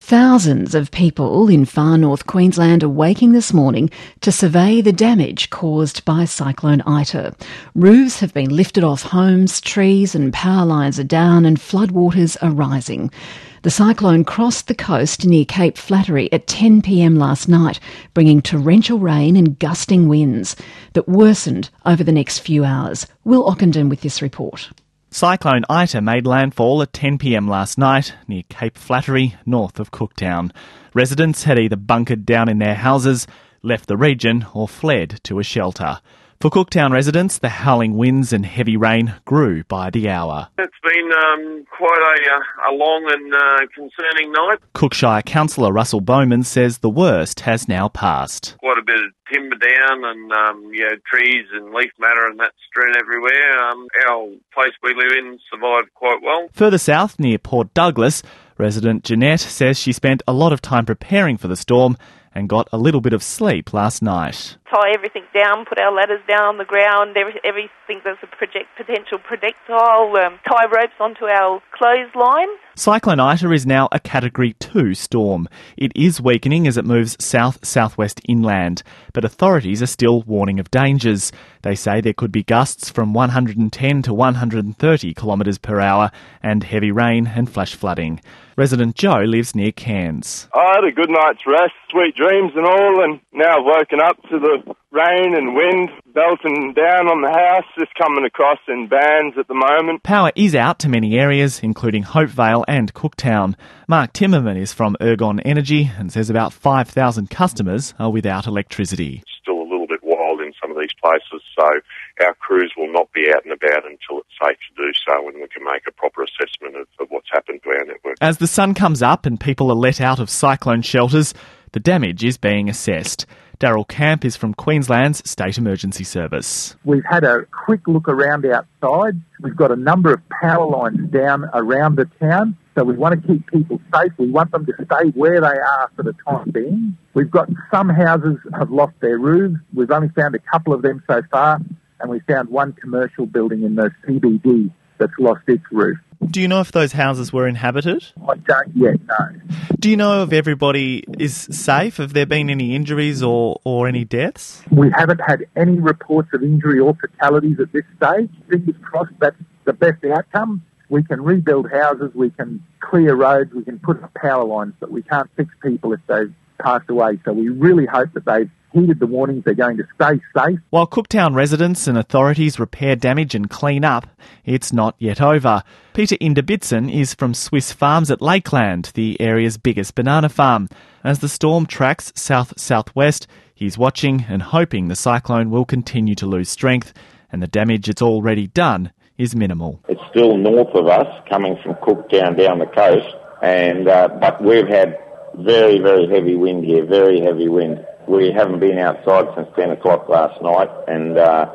Thousands of people in far north Queensland are waking this morning to survey the damage caused by Cyclone Ita. Roofs have been lifted off homes, trees and power lines are down and floodwaters are rising. The cyclone crossed the coast near Cape Flattery at 10 p.m. last night, bringing torrential rain and gusting winds that worsened over the next few hours. Will Ockenden with this report. Cyclone Ita made landfall at 10 p.m. last night near Cape Flattery, north of Cooktown. Residents had either bunkered down in their houses, left the region or fled to a shelter. For Cooktown residents, the howling winds and heavy rain grew by the hour. It's been quite a long and concerning night. Cookshire councillor Russell Bowman says the worst has now passed. Quite a bit of timber down and trees and leaf matter and that strewn everywhere. Our place we live in survived quite well. Further south, near Port Douglas, resident Jeanette says she spent a lot of time preparing for the storm and got a little bit of sleep last night. Tie everything down, put our ladders down on the ground, everything that's a potential projectile, tie ropes onto our clothesline. Cyclone Ita is now a Category 2 storm. It is weakening as it moves south-southwest inland, but authorities are still warning of dangers. They say there could be gusts from 110 to 130 kilometres per hour and heavy rain and flash flooding. Resident Joe lives near Cairns. I had a good night's rest, sweet dreams and all, and now I've woken up to the rain and wind belting down on the house, just coming across in bands at the moment. Power is out to many areas, including Hopevale and Cooktown. Mark Timmerman is from Ergon Energy and says about 5,000 customers are without electricity. Still a little bit wild in some of these places, so our crews will not be out and about until it's safe to do so, and we can make a proper assessment of what's happened to our network. As the sun comes up and people are let out of cyclone shelters, the damage is being assessed. Daryl Camp is from Queensland's State Emergency Service. We've had a quick look around outside. We've got a number of power lines down around the town, so we want to keep people safe. We want them to stay where they are for the time being. We've got some houses have lost their roofs. We've only found a couple of them so far, and we found one commercial building in the CBD that's lost its roof. Do you know if those houses were inhabited? I don't yet, no. Do you know if everybody is safe? Have there been any injuries or any deaths? We haven't had any reports of injury or fatalities at this stage. Fingers crossed that's the best outcome. We can rebuild houses, we can clear roads, we can put up power lines, but we can't fix people if they've passed away. So we really hope that they've heeded the warnings, they're going to stay safe. While Cooktown residents and authorities repair damage and clean up, it's not yet over. Peter Inderbitson is from Swiss Farms at Lakeland, the area's biggest banana farm. As the storm tracks south-southwest, he's watching and hoping the cyclone will continue to lose strength and the damage it's already done is minimal. It's still north of us, coming from Cooktown down the coast, and but we've had very, very heavy wind here, very heavy wind. We haven't been outside since 10 o'clock last night, and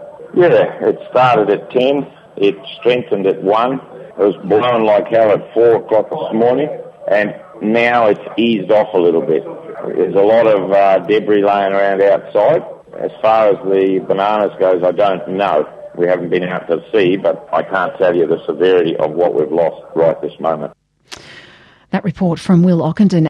it started at 10, it strengthened at 1, it was blowing like hell at 4 o'clock this morning, and now it's eased off a little bit. There's a lot of debris laying around outside. As far as the bananas goes, I don't know. We haven't been out to see, but I can't tell you the severity of what we've lost right this moment. That report from Will Ockenden.